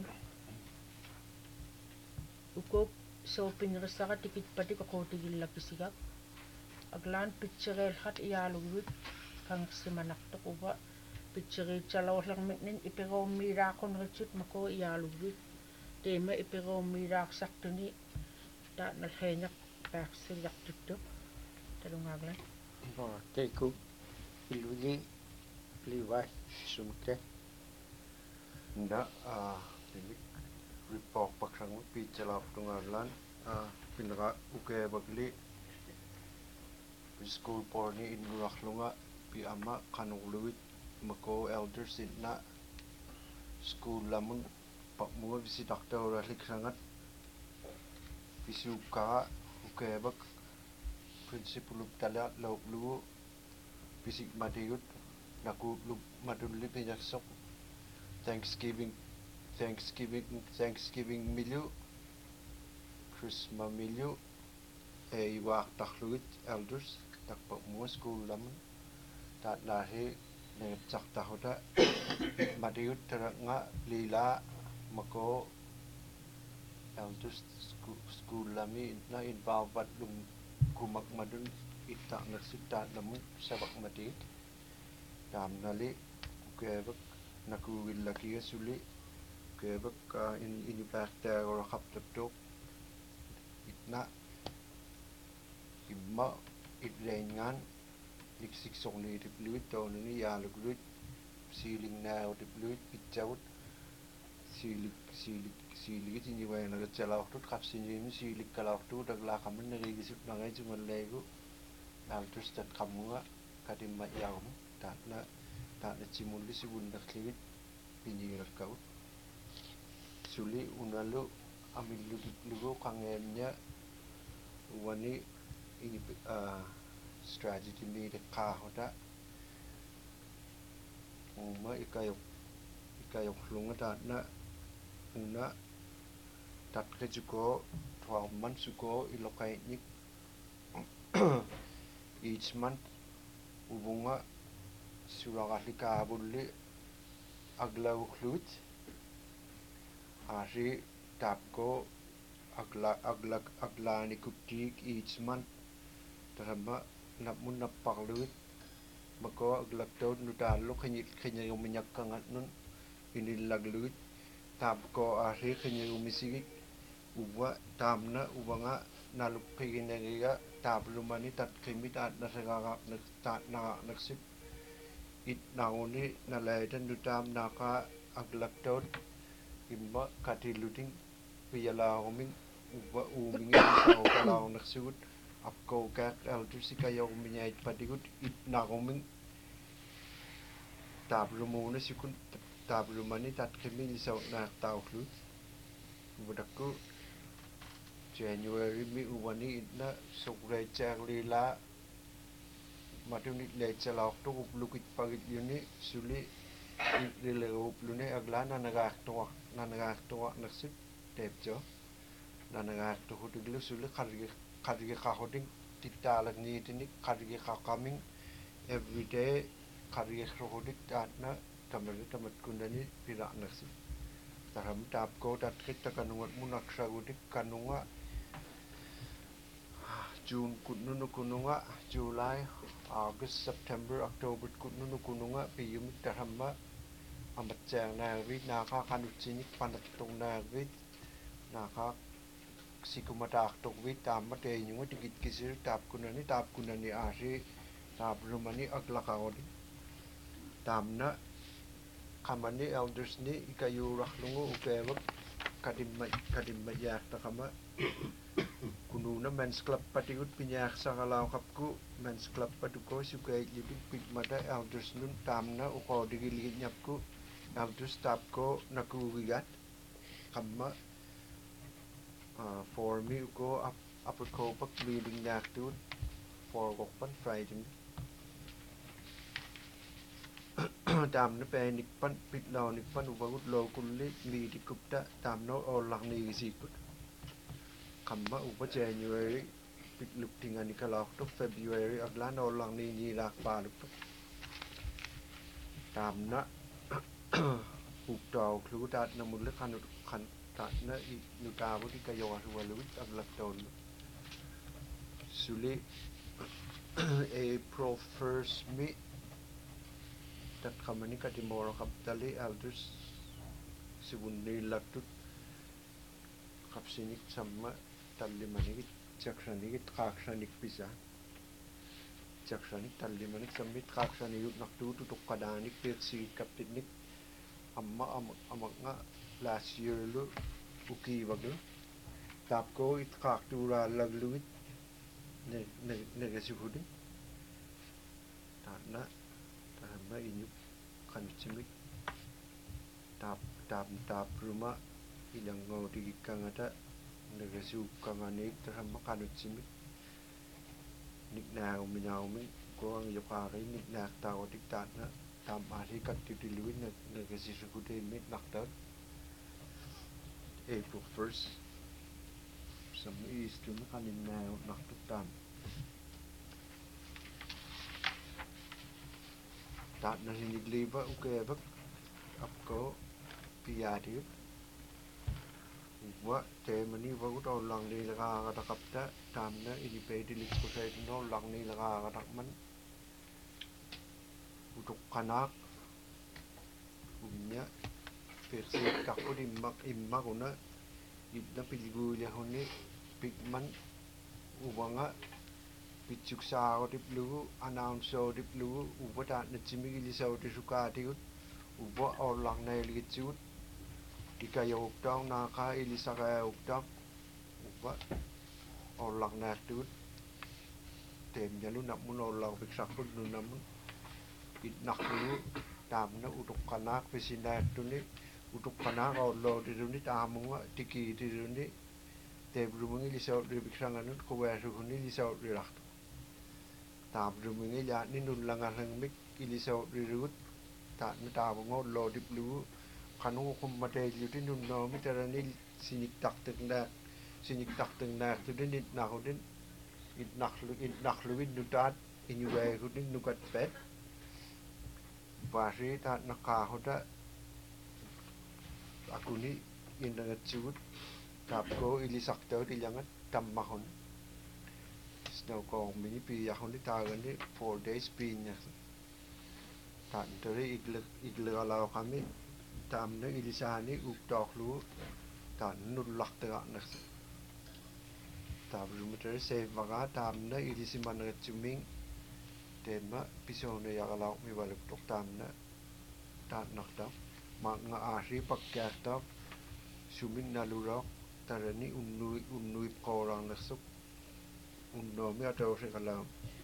Speaker 8: ukop so pinrasaka tikit pati kakotigil lakisigak aglan picturel hat iyalugwit kang simanaktok uba picturel chalaw lang minin ipiraw mirakon ritsut mako iyalugwit tema ipiraw mirak saktuni ta nalhenyak paksilyak tutuk talong aglan
Speaker 4: oh teku ilwigi liwai sumke
Speaker 3: nda a limik report pakrang pi chalak tungalan a pinra uke bagli school porni in raklunga pi ama kanuluit mako elders inna school lamun pakmunga bisi doctor rahlik sangat bisuka uke bag principal tala laulu bisik madiyut naku lub madulli pinyaksok Thanksgiving, Thanksgiving, Thanksgiving milyu, Christmas milyu, eh iwak takluit elders, takpak mua school lamun, tak lahi nengcak tahuda, madiyut teranga lila mako elders school school lami na involved lum kumak madun itak naksita lamun sabak madiyut, dam nali kebak naku willaki suli kebak uh, in in pakta or kaptatok itna imma itrengan iksik songli dipluit tonuni yaluglut siling na dipluit pitchaut silik silik silik ini wa na chala tut kapsin silik kala tu dagla kamen na rigisip na ngai jumal lego altus tat kamunga kadim ma yaum tatna tak na cimuli si bunda kliwit pinjir kau suli unalu ambil lugu lugu kangennya wani ini uh, strategy ni de kahoda uma ikayok ikayok lunga tak na una tak kejuko twelve months ago ilokai ni each month ubunga suragahli kabulli aglaw khlut hari tapko agla agla aglani kuptik each month tarama namun napaklut mako aglak taw nudalo kanyit kanya uminyak kangat nun inilaglut tapko hari kanya umisigi uwa tamna ubanga nalupiginaga tablumani tat kimit at nasagagap nagtat na nagsip it nauni nalaitan dutam naka aglaktot imba katiluting piyala uming uba uming sa okalaw naksud apko kak elders kayo uminyait patigut it nauming tablumuna sikun tablumani tat kimil sa na tawlu budakku January mi uwani itna sokrai chaglila madunit lechalak to uplukit pagit yuni suli lele uplune aglana nagak to nanagak to naksip tepjo nanagak to huduglu suli khargi khargi khahoding titalak ni tini khargi khakaming everyday khargi khahodik tatna kamari tamat kundani pira naksip taram tap ko tat kita kanungat munak sagudik kanunga June kununu kununga July August September October kununu kununga piyum tarhamma amatjang na ri naka kanutsinik panatong na ri naka sikumataktok wit tamma tenyunga tikit kisir tap kunani tap kunani asi tap rumani aglakawdi tamna kamani elders ni ikayurah lungu ukewak kadimma kadimma yakta kama kununa men's club patigut pinyak sakalaw kapku men's club patuko sukay libig pigmada elders nun tamna uko digiligid nyapku elders tapko nakuwigat kama uh, for me uko up upper kopak leading naktun for kokpan Friday tamna pe nikpan pitlaw nikpan ubagut lo kulli lidi kupta tamno olak ni sikut kama upa January pitluk tingani kalak to February aglan olak ni nilak paluk tamna uktaw klutat na mulle kanut kan tatna i nutabu di kayo waluit aglak ton suli April first mi tat kamani katimoro kaptali elders sibundi latut kapsinik sama tallimanik jakshanik kakshanik bisa jakshanik tallimanik samit kakshanik naktu tutuk kadanik persi kaptinik amma amak amak nga last year lu uki waglu tapko it kaktura lagluit ne ne negasihudi tana tama inyuk kanchimik tap tap tap rumah ilang ngau digikang ada negasiu kanganik terhama kanchimik nikna umina umi ko ang yokari nikna tawo diktana tam ari katidiluin negasihudi mit naktan April first some east to kanin na naktutan tat na hinigliba ukebak apko piyadi wa temani wagut olang ni laga katakapta tamna ini pedi lisku say no lang ni laga katakman utuk kanak umnya versi kako di mak imma kuna ibna piligulia honi pigman ubanga pichuk sa dip lugu announce dip lugu ubata na chimigili sa oti sukati ut uba orlang na ilgitsut ikaya uktaw naka ilisa kaya uktaw uba orlang na tut temnya lu namun orlang piksakut lu namun itnak lu tamna utuk kanak pesinak tuni utuk kanak orlo diruni tamunga tiki diruni tebrumungi lisaw diribiksanganut kuwesu huni lisaw dirakto tabrumungi ya ninun langarang mik ilisaw dirut ta natabungo lo diplu kanu kummate yuti nun no mitarani sinik taktek na sinik taktek na tudin it nakudin it naklu it nakluin nutat inyuwe kudin nukat pet basi ta nakahoda aku ni inangat sugut tapko ilisaktaw dilangat tammahon snow kong mini pi yakon di tagan di four days pinya tan tori igle igle alaw kami tamna ilisani uktok lu tan nulak tega nas tabru mutere save maga tamna ilisiman chuming tema pisone yakalaw mi baluk tok tamna tan nakta mga ari pakyata suming nalurok tarani unnui unnui korang nasuk unno mi ataw se kalaw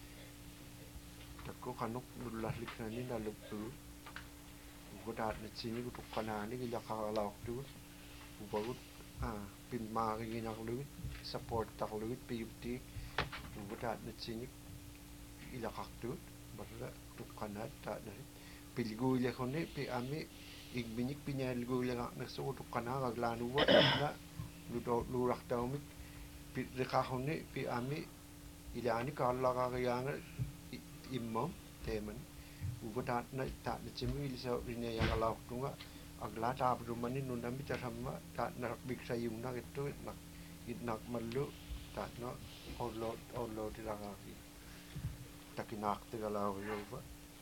Speaker 3: takko kanuk nullah liknani naluptu ugodat na chini utuk kanani gila kakalaw tu ubagut ah pinmari ginak luwit support tak luwit piyupti ugodat na chini ilakak tu barra utuk kanat ta na pilgulia kone pi ami igbinik pinyalgulia ngak nasuk utuk kanang aglanuwa na ludo lurak taumik pi rekahone pi ami ilani kala kagayang imam teman ugodat na ta na chimi ilisa rine yang alak tunga agla ta brumani nunami tarama ta nak biksa yumna itu nak idnak malu ta no orlo orlo dilagaki takinak tigalaw yoba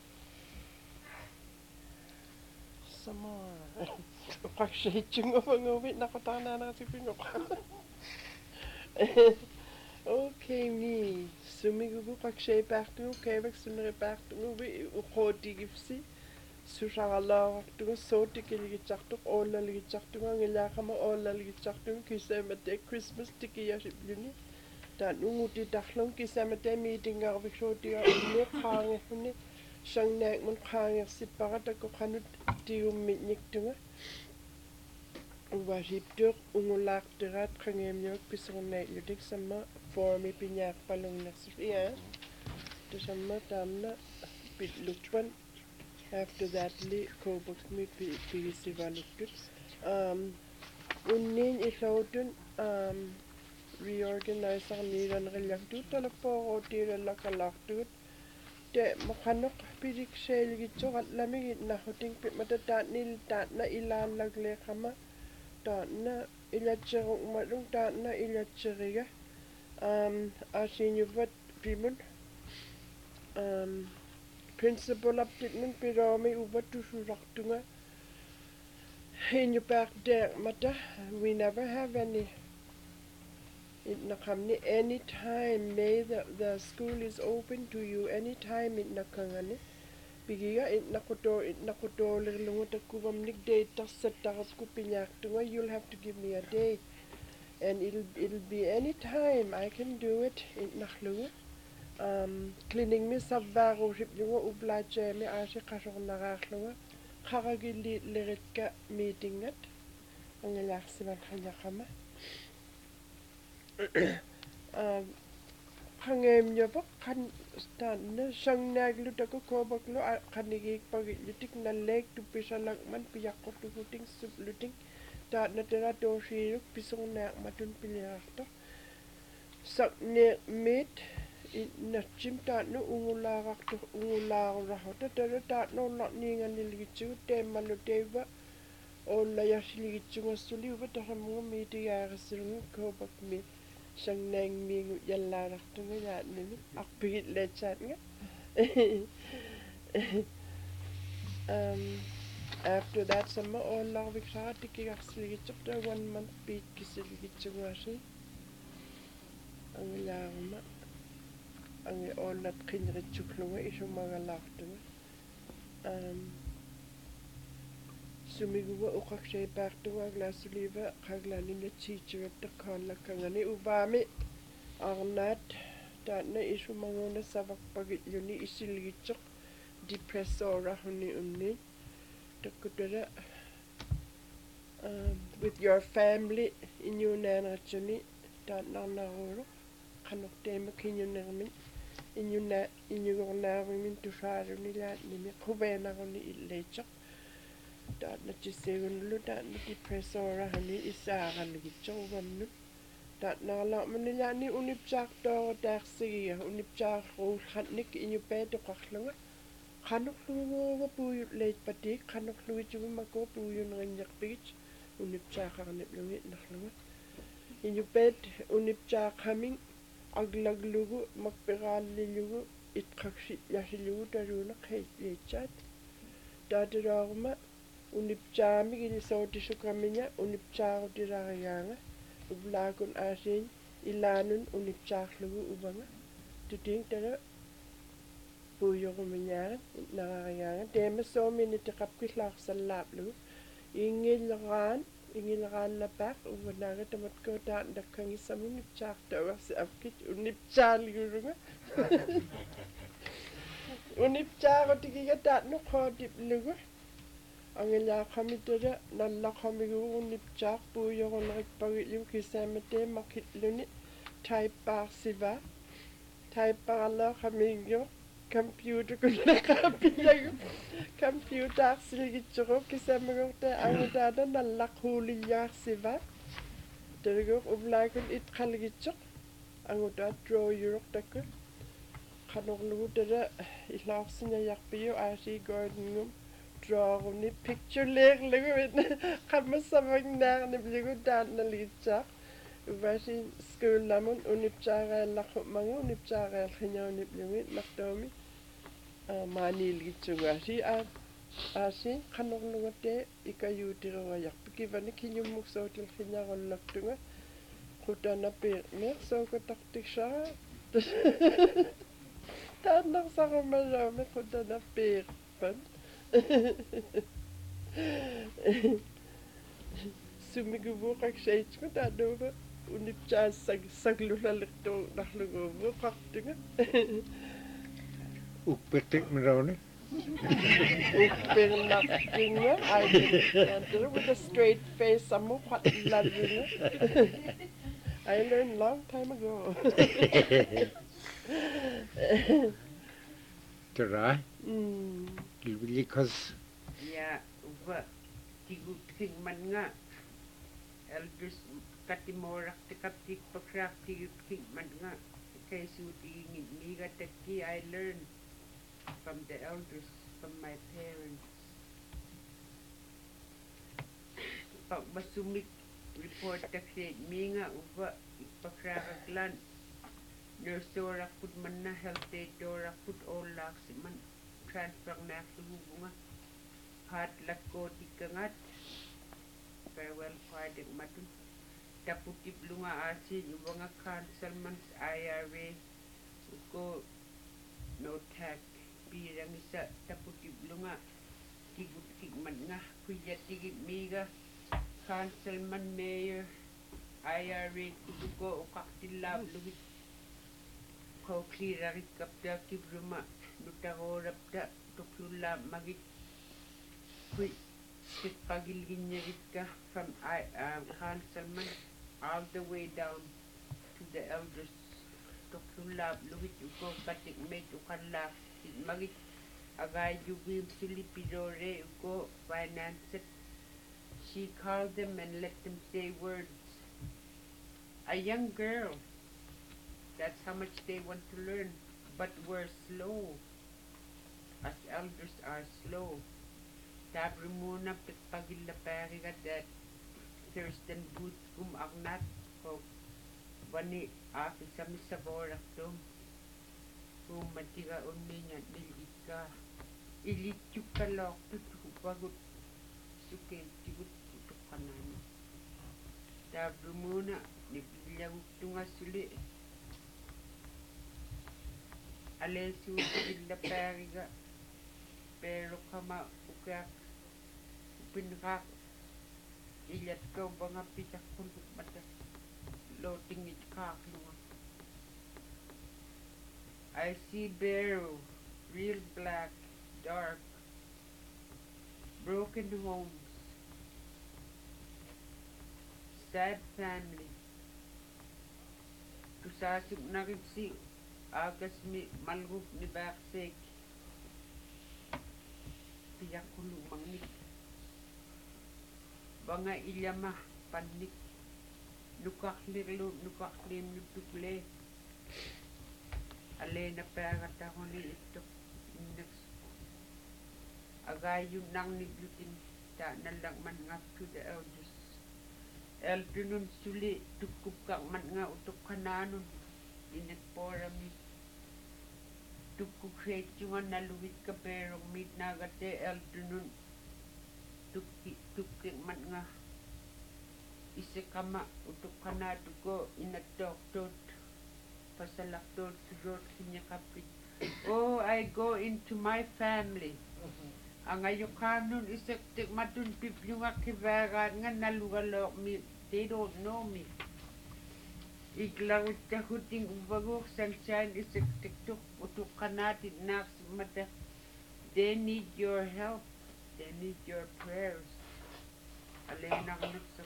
Speaker 6: sama pakshe chung ngawit nakotana na si pinok Okay, me. Sumigu kakshay partu, kevak sunre partu, we ukoti gifsi. Susala tu so tikili chaktu, all the chaktu, and Yakama, all the chaktu, Kisamate, Christmas tiki yaship uni. That Umuti Dachlon, Kisamate meeting of Victoria, Hang, Shang Nakman Hang, Siparata, Kohanut, Tiu Mitnik. Washiptur umulak terat kangem pisonne yudik sama formi pinyak palung nasriya to sama tamna pitlukpan after that li kobok mi pisivalukut um unnin ihlautun um reorganize ang niran relaktu talapo o tira lakalaktut te makanok pidik sel gitu at lamig na huting matatat nil tat na ilan lagle kama Tana ilatserung malung tana ilatseriga um asinyuvat pimun um principal update piromi ubatu suraktunga in your back there mata we never have any in nakamni any time may the, the school is open to you any time in nakangani Bigiga it nakoto it nakoto lirlungo takubam nik day tasat takas kupinyak tunga you'll have to give me a day and it'll it'll be any time I can do it in naklungo um cleaning me sabbago ship lungo ublache me ashi kasok naraklungo karagili liritka meeting at ang laksiman kanya kama um Hangem nyoba kan stan na sang naglu tako kobak lo kanigi pagilitik na leg tu pisalak man piyak ko tu kuting sup luting ta na tera to shi pisong na matun pilyakto sak ne met na chim ta no ungula rak to ungula ra hota tera ta no not ninga niligichu te malu teva o la yashili gichu ngasuli uba ta hamu mi ti ya rasul kobak met sang nang ming yalla raktu nga ni akpigit lechat nga um after that sama all la viksa tiki aksli chapter one month beat kisil gichwashi ang lama ang all lat kinre chuklunga isu mga laktu um Sumigu ukak shay partu agla suliva kaglani na teacher at the kala kangani ubami arnat ta na isu mangona savak pagit yuni isilichok depressora huni unni takutara um with your family in your nana chuni ta na na ro kanok tema kinyo namin in your na in your na min tu faru ni la ni me khubena ni ilechok dat na chisegun lu dat na depressora hani isagan gi chowam nu dat na la manila ni unip chak to dak si unip chak ro khatnik in yu pe to kakhlanga khanok lu wa pu le pati khanok lu chu ma ko pu yu ngin yak pich unip chak nip lu nakhlanga in yu pe unip chak coming aglag lugu makpegal lugu it khakshi yashilu taruna khay le chat dat ragma unipchami gili sauti sukaminya unipcharo dirayanga ublagun asin ilanun unipchaklugu ubanga tuting tara puyo kuminya narayanga tema so minute kapkislak salaplu ingil ran ingil ran la pak ubanaga tamat ko ta dakangi samin chak tawa si apkit unipchal gurunga unipcharo tigiga ta no khodip lugu Angela Hamitera, Nala Hamigu, Nipchak, Puyo, like Pagil, Kisamate, Makit Lunit, Type Bar Siva, Type Barla Hamigo, Computer, Computer, Siligichero, Kisamagote, Angadada, Nala Hulia Siva, Derigo of Lagon it Kaligichok, Angoda, draw Europe Decker, Kanolu, it laughs in a Yakpio, I see Gordon. Draw ni picture leg leg kama samag na ni bligo dan na licha ubashi school lamon unipchara la mangu unipchara khinyo ni bligo naktomi mani licha washi a asi khanok nuate ikayutiro yak pikivani kinyo mukso til khinya gon naktunga Kutana pir mer so ko taktik siya. Tanak sa kamarami kutana pir pan. Sumigubukak siya ko tado ba unip siya sag saglulalik to naklugubo kaktinga.
Speaker 4: Ukpetik merawni.
Speaker 6: Ukpin naktinga I enter with a straight face amo patladinga. I learned long time ago.
Speaker 4: Tara,
Speaker 6: Mm.
Speaker 4: because
Speaker 9: Yeah, uba tigu ting man nga. Elders katimorak te kaptik pakrak tigu ting man nga. Kay suti miga taki I learned from the elders, from my parents. Pag masumik report taksi minga uba ipakrakaglan. Nursora put man na health aid dora put all laks man transfer na bunga. Hat lako di kangat. Farewell party matun. Taputip lunga asin ubanga cancel man I R A. Uko no tag birang isa taputip lunga. Tigut kigman nga kuya tigit miga. Cancel man mayor. I R A kuduko ukaktilab lugit. Kau clear rit kapda kibruma nutarorapda tuklula magit kui sit pagilginya ritka from I um, councilman all the way down to the elders tuklula lugit uko katik met ukalla sit magit agay jugim silipidore uko finance it. She called them and let them say words. A young girl. That's how much they want to learn. But we're slow. As elders are slow. Tabri muna pitpagila pariga that Thurston boot kum agnat ko wani afi sami saborak to. Kung matiga unminya nilika. Ilityuk kalok tutuk bagut sukin tigut tutuk kanan. Tabri muna nibilang tunga suli. Alessu illa pariga pero kama ukak pinrak ilat ko banga pitak puntuk mata loading it kakinga. I see barrel, real black, dark, broken homes, sad family. Tusasik na rin si Agas mi malgub ni baksek. Tiyak kulung mangnik. Banga ilyama panik. Nukaklir lu nukaklim nutukle. Ale na perangat ako ni ito. Agay yung nang niglutin. Ta nalang man nga to the elders. Elder nun suli tukup kang man nga utok kananon. Inagpora mi. Tukukhet yung naluwit ka pero meet nagate elder nun. Tukki tukki man nga. Ise kama utok kanado ko inagdoktot. Pasalaktot surot kinya kapit. Oh, I go into my family. Ang ayukanon isek tik matun piplyong akibaran nga nalugalok mi. They don't know me. Iglang tahuting ubagok sunshine is a tiktok utuk kanatit naks mata. They need your help. They need your prayers. Alena naksa.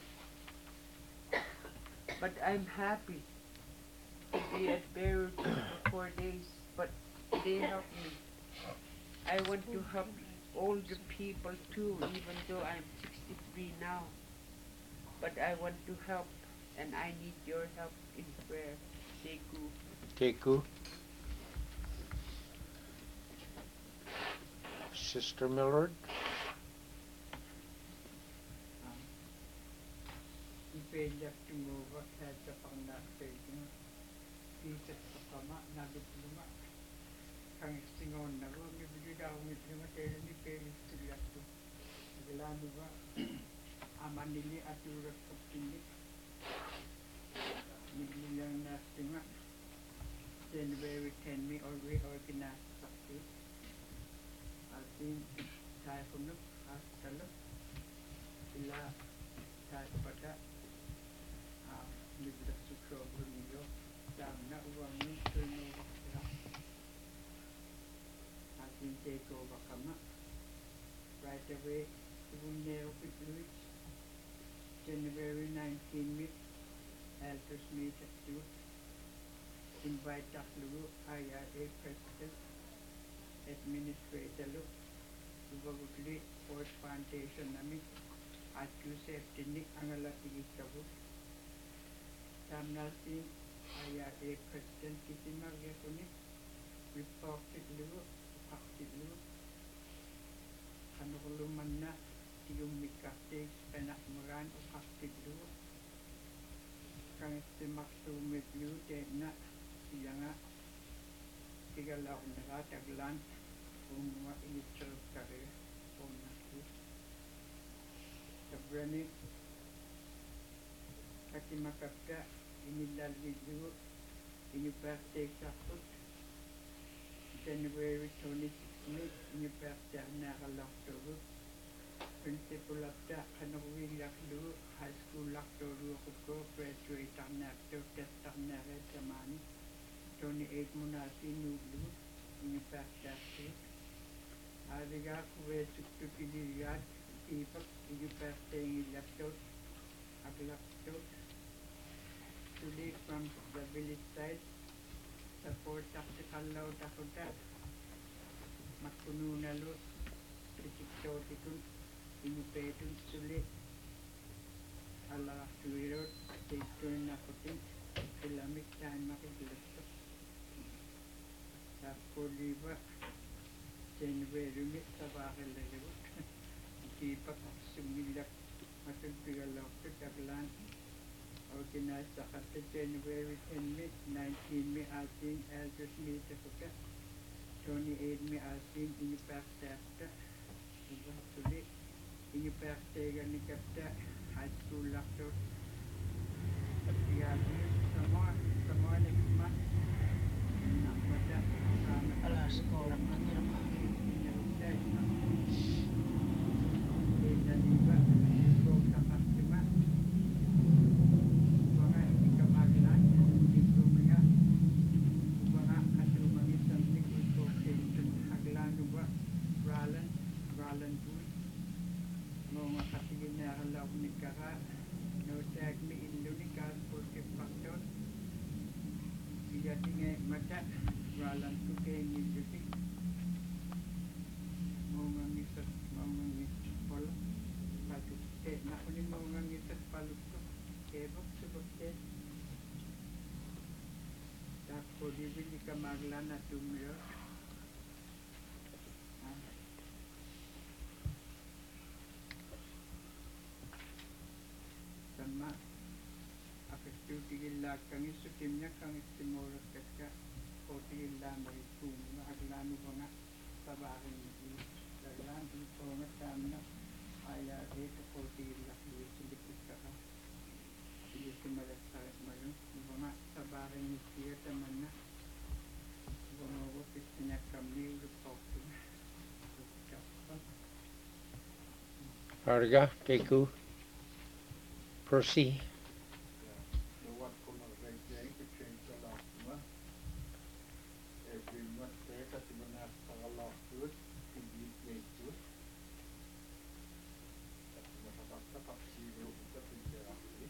Speaker 9: But I'm happy to be at Beirut for four days. But they help me. I want to help older people too, even though I'm sixty-three now. But I want to help. And I need your help in prayer. Teku.
Speaker 4: Teku. Sister Millard.
Speaker 7: Ipelak tumova kaya pang nakpelak. Pisak sa kama, nabitluma. Kang singon na ko, may bigay daw may pluma tayo ni Pelis tulad to. Nagalano ba? Aman nili at urat kaptinik. Million Nastima, January ten, me or reorganized something. I've been Typhon, Hospital, Villa, Typhota, with the Sukro, New York, down now one week to know. I've been take over Kama right away to Bunero with January nineteenth. Altus meet at you. Invite Taklu, I R A President, Administrator Look, Ubagutli, Fort Foundation Nami, at you safety Nick Angala Tigitabu. Tamnasi, I R A President Kitima Yakuni, reported Lu, Pakti Lu, Kanulumana, Tiumikate, Penak Moran, Pakti Lu. Kang simaksu medlu na siyanga tigalaw na taglan kung mga initial career kung nasu sabrani katimakapta inilalvidlu iniparte sakut January twenty-sixth iniparte nakalaktoru Principal of the Kanawi Laklu, High School Laktoru, graduate on that, test on that, Tamani, twenty-eight Munasi, Nublu, in the past that state. Adiga, where to Pidiyat, people, in the past staying in Laktot, Aglaktot, today from the village side, support tactical law, Dakota, Makununalu, Tiktotikun. Inupetun sulit ala tuirot teitun nakutin Islamic time makilasto sa liba January mit sabahil lewat kipak sumilak matul pigalok ketaglan organize sa kata January tenth mit nineteen mi asin elders meet sa twenty-eight mi asin inipak tafta iba sulit ini pertega ni kapta high school lakto ya semua semua ni cuma nak baca sama
Speaker 8: Ala sekolah nanti
Speaker 7: dan juga untuk dapat cuma bangga ini kemagilan itu punya bangga asal bangga sampai untuk hagilan juga Ralan Ralan mga katigin na halaw ni Kara, no tag me in Lunica, porque factor, iyating mata, ralan ko kay niliti. Mga ngisat, mga ngisat pala, patukte, nakunin mga ngisat palukto, kebok subokte. Tapos di ka maglan na tumiro. Sama apa itu tigil kami sutimnya kami timur ketika koti lama itu aglan banga sabarin itu aglan itu banga tamna ayah itu koti lagi sedikit kah jadi semua saya malu banga sabarin itu temannya banga waktu punya kami berpokok
Speaker 4: Harga, Teku. Proceed.
Speaker 2: Lewat kono rejeng keceng salah semua. Every month saya kasih benar salah tuh tinggi itu. Masa tak tak sibuk kita tidak lagi.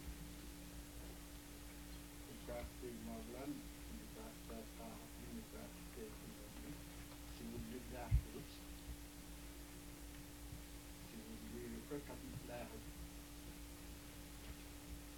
Speaker 2: Kita lima bulan kita tahap ini kita ini sibuk juga terus. Sibuk juga tapi lah.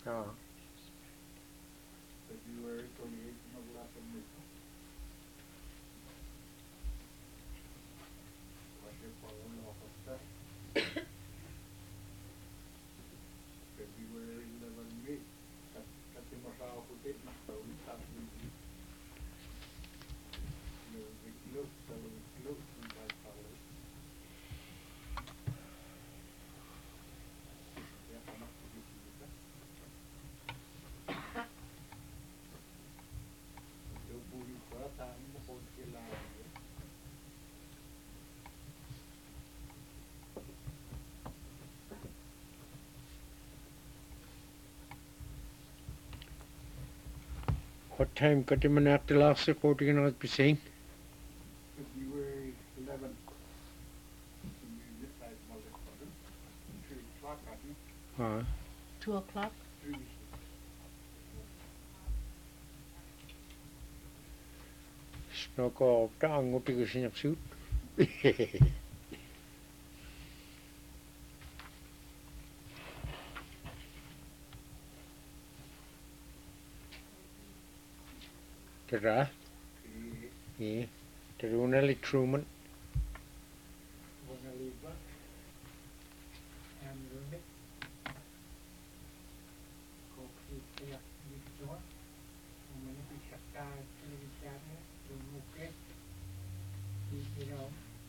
Speaker 4: Ah,
Speaker 2: February twenty-eighth maglasan nito. Kasi Pangulo Acosta. February eleventh May. Kasi masawa ko din. Nakawin sa akin. Yung iklog, sa iklog, yung bagpawin. Kaya anak ko dito dito. Yung buli pa, tayo mo kung kailangan yun.
Speaker 4: what time ka di man natin last recording na nagpising?
Speaker 2: February eleventh. Hindi tayo malit pa rin. three o'clock I think.
Speaker 4: Ah,
Speaker 8: Two o'clock.
Speaker 2: three.
Speaker 4: snoko ta ang nguti ko sinyak suit. Tara,
Speaker 2: Eh,
Speaker 4: eh, teruna li Truman.
Speaker 7: Mga liba. Ang rumit. Kopi kaya dito. Umani pisakta televisyonnya. Lumukit. Dito.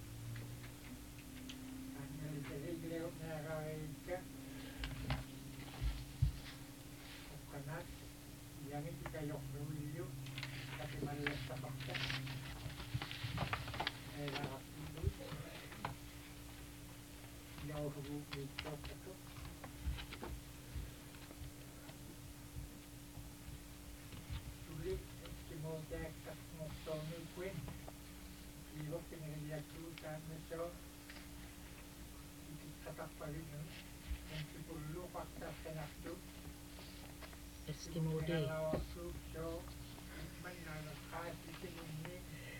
Speaker 7: Ang nalitiliglew na raika. Kanak. Yang itu kayak William. Tapi malas tabaknya. Eh, lah, itu. Jauh dulu itu itu. Sulit, cuma jaket motor ni pun. Ibu kena lihat dulu kan mesra. Itu kata paling ni. Yang perlu fakta senak tu.
Speaker 8: Eskimo Day.
Speaker 7: Kalau aku so, mana nak kasih ini.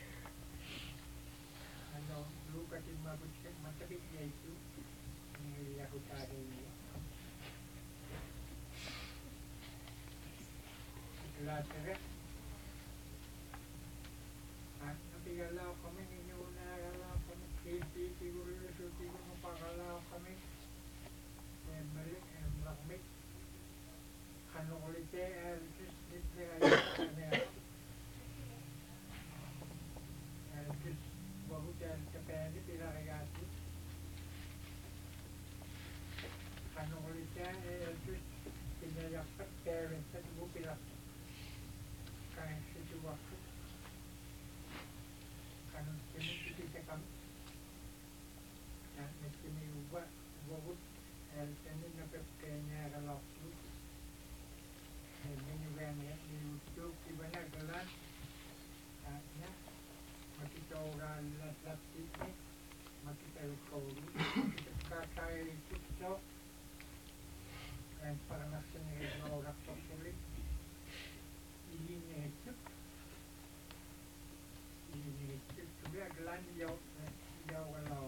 Speaker 7: Ano, dulu kasi mabutkan, matabit niya ito. Hindi ako tayo niya. Itulah seret. At napigalaw kami, ninyo nagalaw kami. Kipi, siguro yung suti ko mapagalaw kami. Eh, balik, eh, lakmit. Ano ulit eh, just dito kayo. Just बहुत पहले पिला लगा थी खानों को लेते हैं जो पिला जाकर पेरेंट्स से वो पिला कहीं से जो वक्त खानों के में किसी से कम yang mesti diubah बहुत health ini nak kayaknya kalau tu ini juga ni di YouTube di mana gelas ya makita orang lat ini makita kau kata itu so dan para nasional orang Katolik ini itu ini itu juga gelan jauh jauh kalau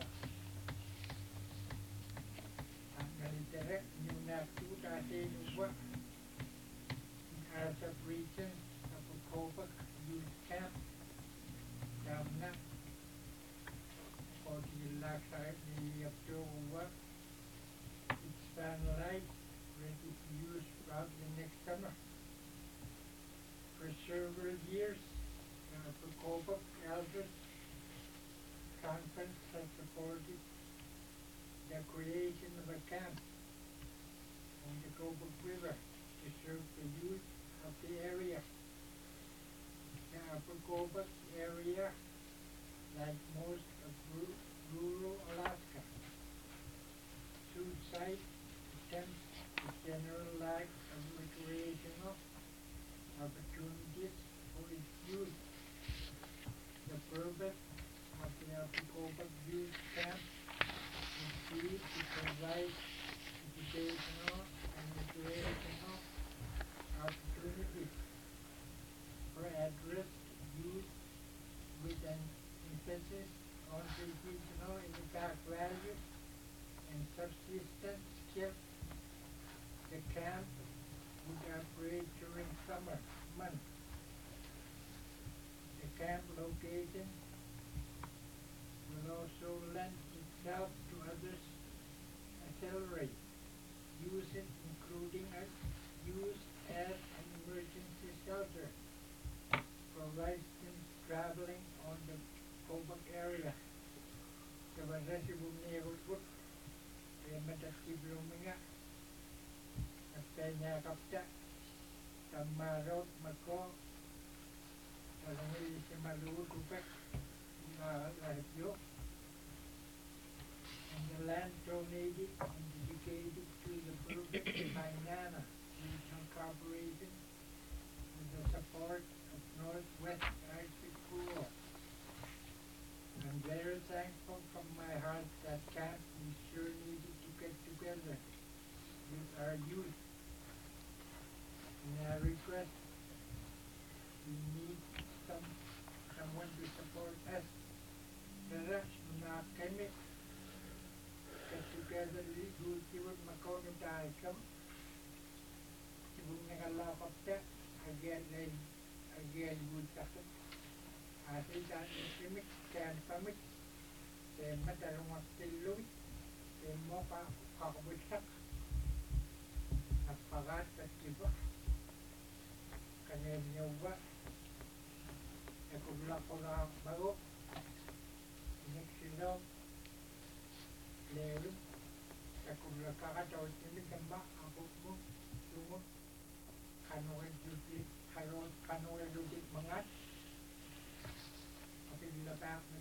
Speaker 7: dari terek nyuna tu kasih dua as a region of Kopak youth camp Damna for the last time the October expand light ready to use throughout the next summer. For several years, uh, the Kopak Elders Conference has supported the creation of a camp on the Kopak River to serve the youth of the area. The Upper Kopak area, like most of rural Alaska, suicide attempts the general lack of recreational opportunities for its youth. The purpose of the Upper Kopak Youth Camp is to provide educational and recreational opportunities for at-risk youth with an emphasis on educational impact value and subsistence skills. The camp would operate during summer months. The camp location will also lend itself to others accelerate use it, including a use as an emergency shelter for residents traveling on the Kobak area. Sebenarnya si bumi rukut, dia mendaki belumnya, katanya kapta, tamarot mako, kalau ini si malu tupek, lah lahir yo. And the land donated and dedicated to the Burbank Mainana Regional Corporation with the support of Northwest Arctic Pool. I'm very thankful from my heart that camp we sure needed to get together with our youth. And I request we need some someone to support us. Tara, mga kami get together with good people makono tayo kam. Sibong nakalakap ta, again then again good takot. Ati daan isimik, kaya pamit, kaya matalong aktiloy, kaya mo ka kakabagsak, nagpagat at iba, kanya niyo ba, nakubla ko na bago, iniksilong, lero, nakubla kakataw, sinikamba, ako mo, sumot, kanuhin duty, kanuhin duty mangat, Lapang